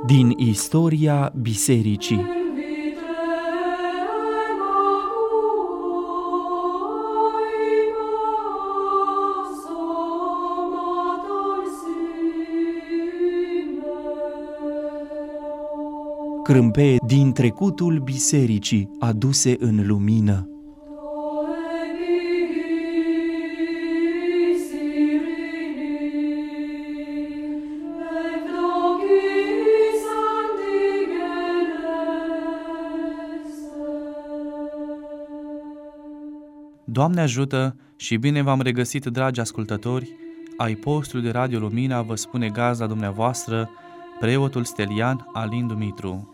din istoria bisericii. Crâmpeie din trecutul bisericii aduse în lumină. Doamne ajută și bine v-am regăsit, dragi ascultători ai postului de Radio Lumina, vă spune gazda dumneavoastră, preotul Stelian Alin Dumitru.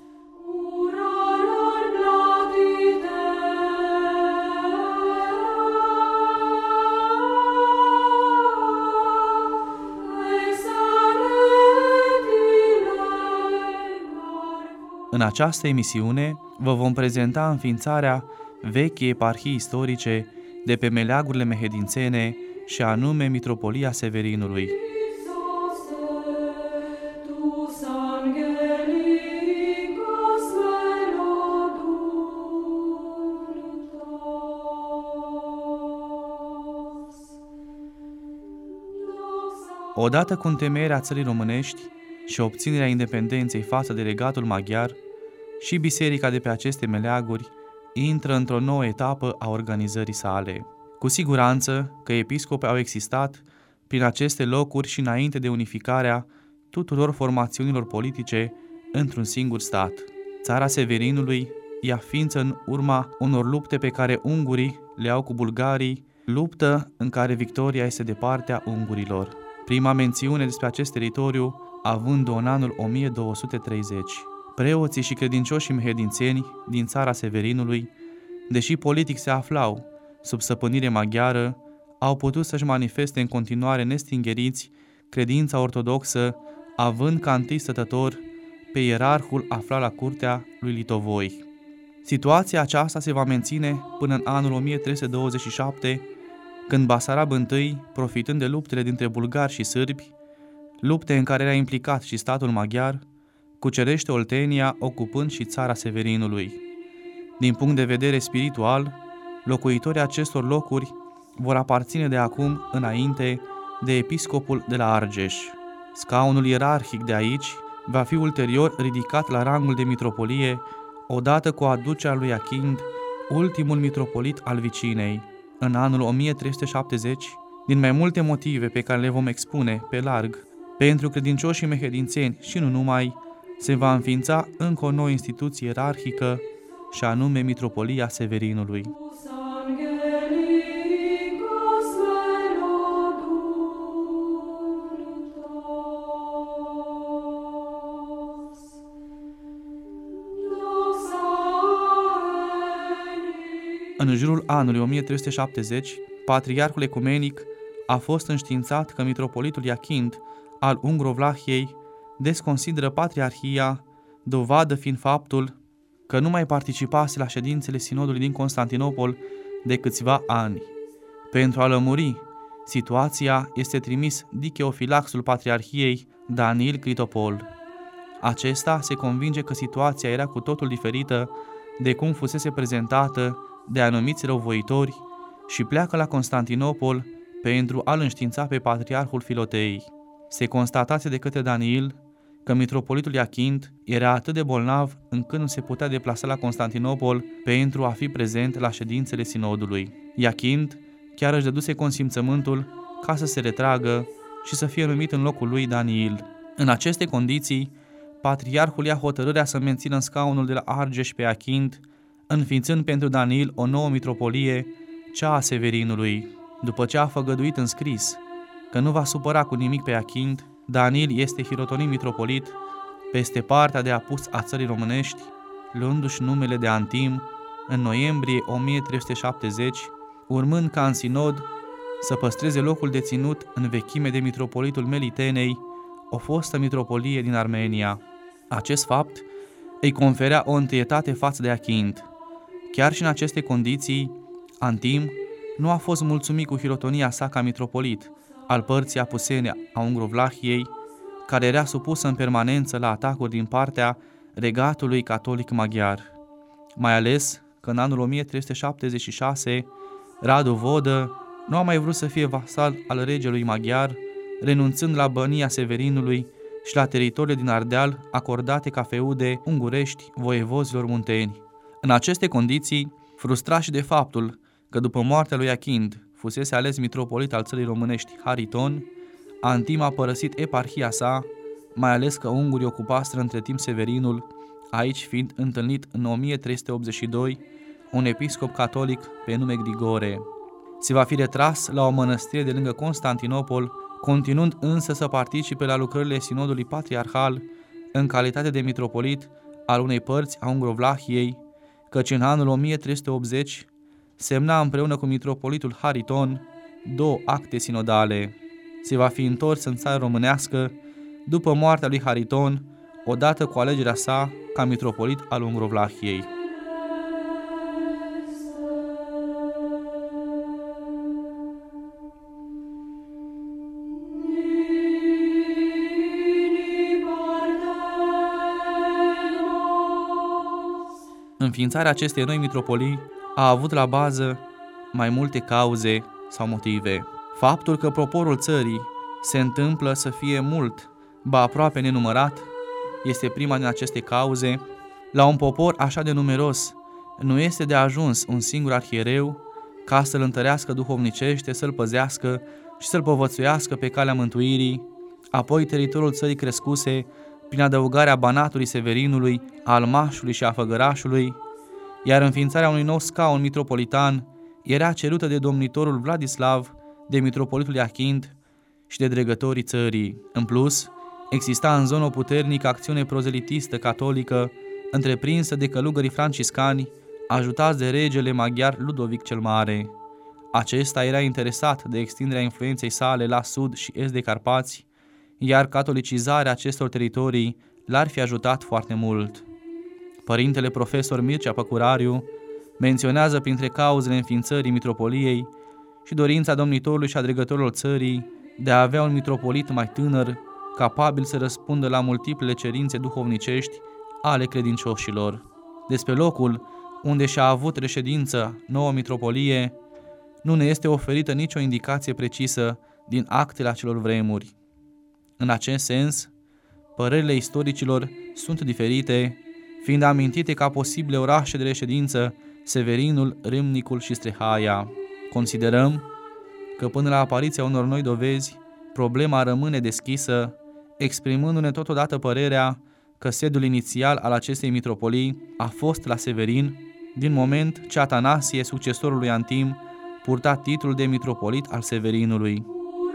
În această emisiune vă vom prezenta înființarea vechii eparhii istorice de pe meleagurile mehedințene și anume Mitropolia Severinului. Odată cu întemeierea țării românești și obținerea independenței față de regatul maghiar, și biserica de pe aceste meleaguri intră într-o nouă etapă a organizării sale. Cu siguranță că episcopii au existat prin aceste locuri și înainte de unificarea tuturor formațiunilor politice într-un singur stat. Țara Severinului ia ființă în urma unor lupte pe care ungurii le au cu bulgarii, luptă în care victoria este de partea ungurilor. Prima mențiune despre acest teritoriu având-o în anul 1230. Preoții și credincioșii mehedințeni din țara Severinului, deși politic se aflau sub stăpânire maghiară, au putut să-și manifeste în continuare nestingheriți credința ortodoxă, având ca întâi stătător pe ierarhul aflat la curtea lui Litovoi. Situația aceasta se va menține până în anul 1327, când Basarab I, profitând de luptele dintre bulgari și sârbi, lupte în care era implicat și statul maghiar, cucerește Oltenia, ocupând și țara Severinului. Din punct de vedere spiritual, locuitorii acestor locuri vor aparține de acum înainte de episcopul de la Argeș. Scaunul ierarhic de aici va fi ulterior ridicat la rangul de mitropolie odată cu aducerea lui Achind, ultimul mitropolit al Vicinei, în anul 1370, din mai multe motive pe care le vom expune pe larg. Pentru credincioșii mehedințeni și nu numai, se va înființa încă o nouă instituție ierarhică, și anume Mitropolia Severinului. În jurul anului 1370, Patriarhul Ecumenic a fost înștiințat că mitropolitul Iachind al Ungrovlahiei desconsideră patriarhia, dovadă fiind faptul că nu mai participase la ședințele sinodului din Constantinopol de câțiva ani. Pentru a lămuri situația, este trimis dicheofilaxul patriarhiei Daniil Critopol. Acesta se convinge că situația era cu totul diferită de cum fusese prezentată de anumiți răuvoitori și pleacă la Constantinopol pentru a-l înștiința pe patriarhul Filotei. Se constatase de către Daniil că mitropolitul Iachind era atât de bolnav încât nu se putea deplasa la Constantinopol pentru a fi prezent la ședințele sinodului. Iachind chiar își dăduse consimțământul ca să se retragă și să fie numit în locul lui Daniil. În aceste condiții, patriarhul ia hotărârea să mențină în scaunul de la Argeș pe Iachind, înființând pentru Daniil o nouă mitropolie, cea a Severinului. După ce a făgăduit în scris că nu va supăra cu nimic pe Iachind, Daniil este hirotonit mitropolit peste partea de apus a țării românești, luându-și numele de Antim în noiembrie 1370, urmând ca în sinod să păstreze locul deținut în vechime de mitropolitul Melitenei, o fostă mitropolie din Armenia. Acest fapt îi conferea o întâietate față de Iachind. Chiar și în aceste condiții, Antim nu a fost mulțumit cu hirotonia sa ca mitropolit al părții apusene a Ungrovlahiei, care era supusă în permanență la atacuri din partea regatului catolic maghiar. Mai ales că în anul 1376 Radu Vodă nu a mai vrut să fie vasal al regelui maghiar, renunțând la bănia Severinului și la teritoriile din Ardeal acordate ca feude ungurești voievozilor munteni. În aceste condiții, frustrați de faptul că după moartea lui Achind fusese ales mitropolit al țării românești Hariton, Antim a părăsit eparhia sa, mai ales că ungurii ocupaseră între timp Severinul, aici fiind întâlnit în 1382 un episcop catolic pe nume Grigore. Se va fi retras la o mănăstire de lângă Constantinopol, continuând însă să participe la lucrările sinodului patriarhal în calitate de mitropolit al unei părți a Ungrovlahiei, căci în anul 1380 semna împreună cu mitropolitul Hariton 2 acte sinodale. Se va fi întors în țara românească după moartea lui Hariton, odată cu alegerea sa ca mitropolit al Ungrovlahiei. Înființarea acestei noi mitropolii a avut la bază mai multe cauze sau motive. Faptul că poporul țării se întâmplă să fie mult, ba aproape nenumărat, este prima din aceste cauze. La un popor așa de numeros, nu este de ajuns un singur arhiereu ca să-l întărească duhovnicește, să-l păzească și să-l povățuiască pe calea mântuirii. Apoi teritoriul țării crescuse prin adăugarea Banatului Severinului, a Almașului și a Făgărașului, iar înființarea unui nou scaun mitropolitan era cerută de domnitorul Vladislav, de mitropolitul Iachind și de dregătorii țării. În plus, exista în zonă o puternică acțiune prozelitistă catolică întreprinsă de călugării franciscani, ajutați de regele maghiar Ludovic cel Mare. Acesta era interesat de extinderea influenței sale la sud și est de Carpați, iar catolicizarea acestor teritorii l-ar fi ajutat foarte mult. Părintele profesor Mircea Păcurariu menționează printre cauzele înființării mitropoliei și dorința domnitorului și a dregătorilor țării de a avea un mitropolit mai tânăr, capabil să răspundă la multiplele cerințe duhovnicești ale credincioșilor. Despre locul unde și-a avut reședință nouă mitropolie, nu ne este oferită nicio indicație precisă din actele acelor vremuri. În acest sens, părerile istoricilor sunt diferite, fiind amintite ca posibile orașe de reședință Severinul, Râmnicul și Strehaia. Considerăm că până la apariția unor noi dovezi, problema rămâne deschisă, exprimându-ne totodată părerea că sediul inițial al acestei mitropolii a fost la Severin, din moment ce Atanasie, succesorul lui Antim, purta titlul de mitropolit al Severinului.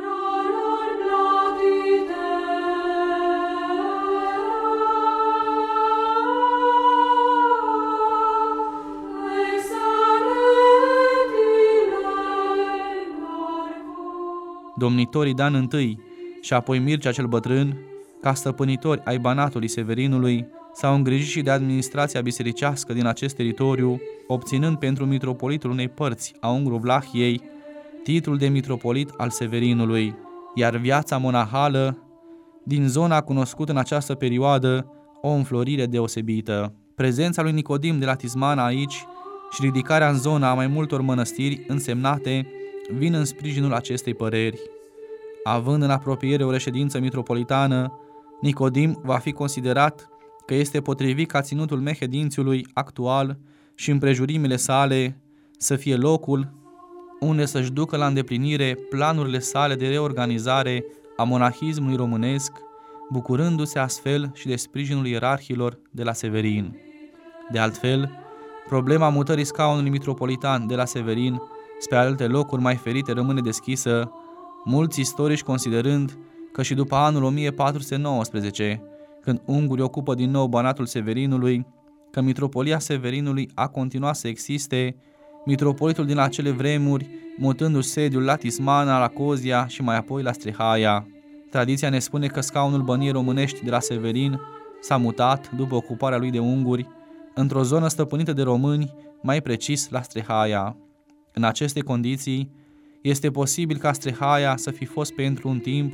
Domnitorii Dan I și apoi Mircea cel Bătrân, ca stăpânitori ai Banatului Severinului, s-au îngrijit și de administrația bisericească din acest teritoriu, obținând pentru mitropolitul unei părți a Ungrovlahiei titlul de mitropolit al Severinului, iar viața monahală din zona a cunoscut în această perioadă o înflorire deosebită. Prezența lui Nicodim de la Tismana aici și ridicarea în zona a mai multor mănăstiri însemnate vin în sprijinul acestei păreri. Având în apropiere o reședință mitropolitană, Nicodim va fi considerat că este potrivit ca ținutul Mehedințiului actual și împrejurimile sale să fie locul unde să-și ducă la îndeplinire planurile sale de reorganizare a monahismului românesc, bucurându-se astfel și de sprijinul ierarhilor de la Severin. De altfel, problema mutării scaunului mitropolitan de la Severin spre alte locuri mai ferite rămâne deschisă, mulți istorici considerând că și după anul 1419, când ungurii ocupă din nou Banatul Severinului, că mitropolia Severinului a continuat să existe, mitropolitul din acele vremuri mutându-și sediul la Tismana, la Cozia și mai apoi la Strehaia. Tradiția ne spune că scaunul băniei românești de la Severin s-a mutat, după ocuparea lui de unguri, într-o zonă stăpânită de români, mai precis la Strehaia. În aceste condiții, este posibil ca Strehaia să fi fost pentru un timp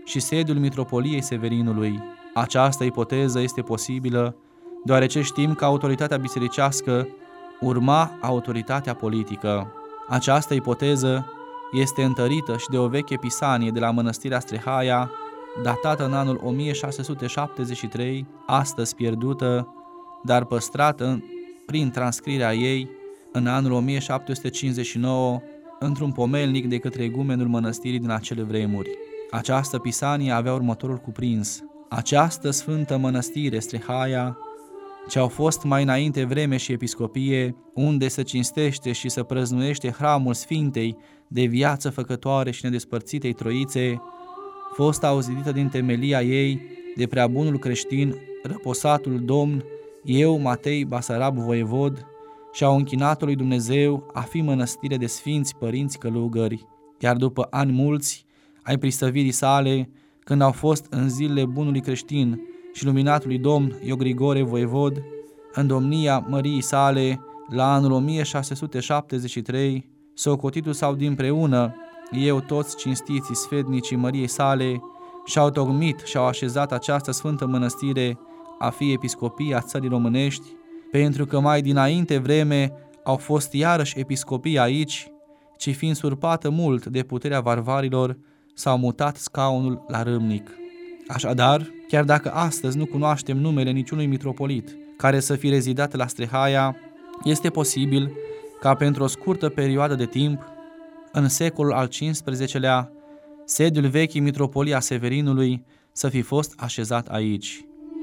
și sediul Mitropoliei Severinului. Această ipoteză este posibilă deoarece știm că autoritatea bisericească urma autoritatea politică. Această ipoteză este întărită și de o veche pisanie de la mănăstirea Strehaia, datată în anul 1673, astăzi pierdută, dar păstrată prin transcrierea ei în anul 1759 într-un pomelnic de către igumenul mănăstirii din acele vremuri. Această pisanie avea următorul cuprins: această sfântă mănăstire Strehaia, ce au fost mai înainte vreme și episcopie, unde se cinstește și se prăznuiește hramul Sfintei de viață făcătoare și nedespărțitei Troițe, fost auzită din temelia ei de preabunul creștin, răposatul domn, eu, Matei Basarab voievod, și au închinat lui Dumnezeu a fi mănăstire de sfinți părinți călugări, iar după ani mulți ai pristăvirii sale, când au fost în zilele bunului creștin și luminatului domn Iogrigore voievod, în domnia măriei sale, la anul 1673, socotitul sau dinpreună, eu toți cinstiții sfetnicii măriei sale, și-au tocmit și-au așezat această sfântă mănăstire a fi episcopia țării românești, pentru că mai dinainte vreme au fost iarăși episcopii aici, ci fiind surpată mult de puterea varvarilor, s-au mutat scaunul la Râmnic. Așadar, chiar dacă astăzi nu cunoaștem numele niciunui mitropolit care să fi rezidat la Strehaia, este posibil ca pentru o scurtă perioadă de timp, în secolul al XV-lea, sediul vechii mitropolii a Severinului să fi fost așezat aici.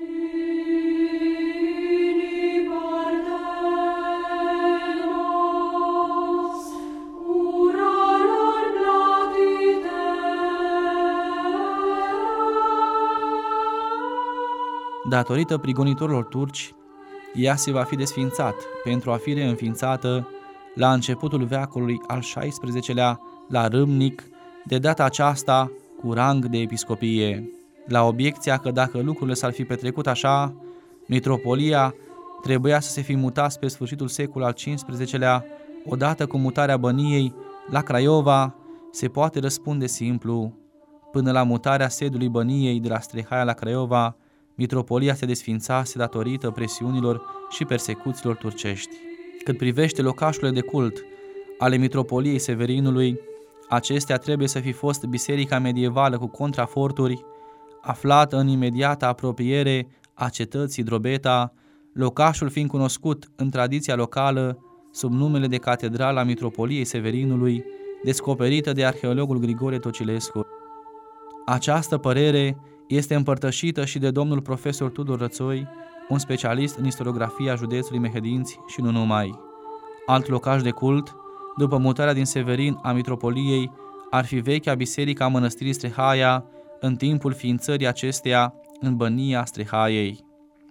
Datorită prigonitorilor turci, ea se va fi desfințat pentru a fi reînființată la începutul veacului al XVI-lea la Râmnic, de data aceasta cu rang de episcopie. La obiecția că dacă lucrurile s-ar fi petrecut așa, mitropolia trebuia să se fi mutat spre sfârșitul secolului al XV-lea, odată cu mutarea băniei la Craiova, se poate răspunde simplu: până la mutarea sediului băniei de la Strehaia la Craiova, mitropolia se desfințase datorită presiunilor și persecuțiilor turcești. Cât privește locașurile de cult ale mitropoliei Severinului, acestea trebuie să fi fost biserica medievală cu contraforturi, aflată în imediata apropiere a cetății Drobeta, locașul fiind cunoscut în tradiția locală sub numele de Catedrala Mitropoliei Severinului, descoperită de arheologul Grigore Tocilescu. Această părere este împărtășită și de domnul profesor Tudor Rățoi, un specialist în istoriografia județului Mehedinți și nu numai. Alt locaș de cult, după mutarea din Severin a mitropoliei, ar fi vechea biserică a mănăstirii Strehaia, în timpul ființării acesteia în bănia Strehaiei.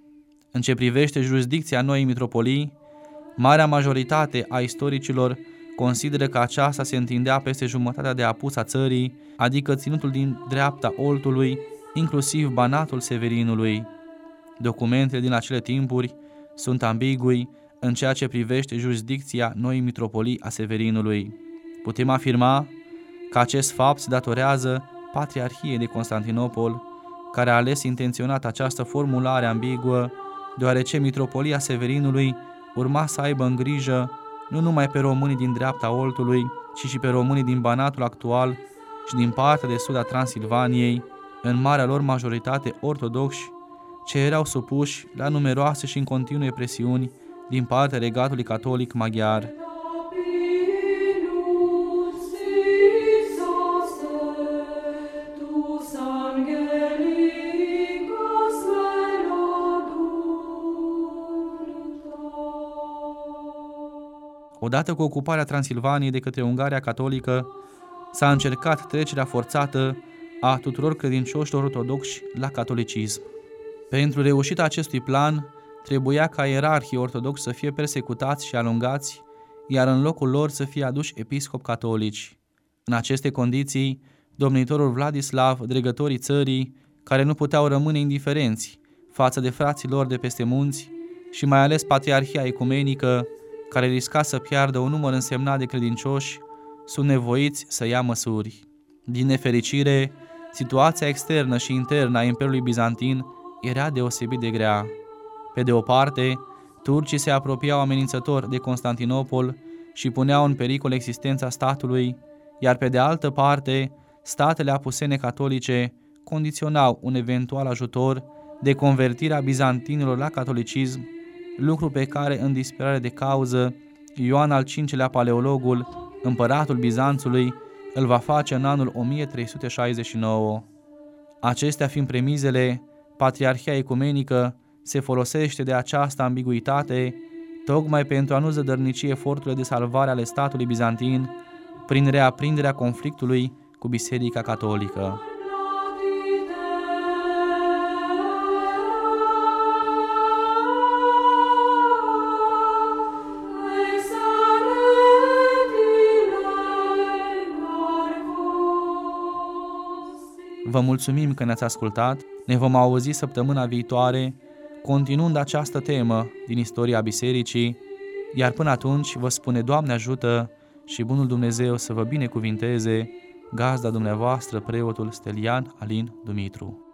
În ce privește jurisdicția noii mitropolii, marea majoritate a istoricilor consideră că aceasta se întindea peste jumătatea de apus a țării, adică ținutul din dreapta Oltului, inclusiv Banatul Severinului. Documentele din acele timpuri sunt ambigui în ceea ce privește jurisdicția noii mitropolii a Severinului. Putem afirma că acest fapt se datorează Patriarhiei de Constantinopol, care a ales intenționat această formulare ambiguă, deoarece mitropolia Severinului urma să aibă în grijă nu numai pe românii din dreapta Oltului, ci și pe românii din Banatul actual și din partea de sud a Transilvaniei, în marea lor majoritate ortodoxi, ce erau supuși la numeroase și în continue presiuni din partea regatului catolic maghiar. Odată cu ocuparea Transilvaniei de către Ungaria catolică, s-a încercat trecerea forțată a tuturor credincioșilor ortodoxi la catolicism. Pentru reușita acestui plan, trebuia ca ierarhii ortodoxi să fie persecutați și alungați, iar în locul lor să fie aduși episcopi catolici. În aceste condiții, domnitorul Vladislav, dregătorii țării, care nu puteau rămâne indiferenți față de frații lor de peste munți, și mai ales Patriarhia Ecumenică, care risca să piardă un număr însemnat de credincioși, sunt nevoiți să ia măsuri. Din nefericire, Situația externă și internă a Imperiului Bizantin era deosebit de grea. Pe de o parte, turcii se apropiau amenințător de Constantinopol și puneau în pericol existența statului, iar pe de altă parte, statele apusene catolice condiționau un eventual ajutor de convertirea bizantinilor la catolicism, lucru pe care, în disperare de cauză, Ioan al V-lea Paleologul, împăratul Bizanțului, îl va face în anul 1369. Acestea fiind premizele, Patriarhia Ecumenică se folosește de această ambiguitate tocmai pentru a nu zădărnici eforturile de salvare ale statului bizantin prin reaprinderea conflictului cu Biserica Catolică. Vă mulțumim că ne-ați ascultat, ne vom auzi săptămâna viitoare, continuând această temă din istoria Bisericii, iar până atunci vă spune Doamne ajută și bunul Dumnezeu să vă binecuvinteze, gazda dumneavoastră, preotul Stelian Alin Dumitru.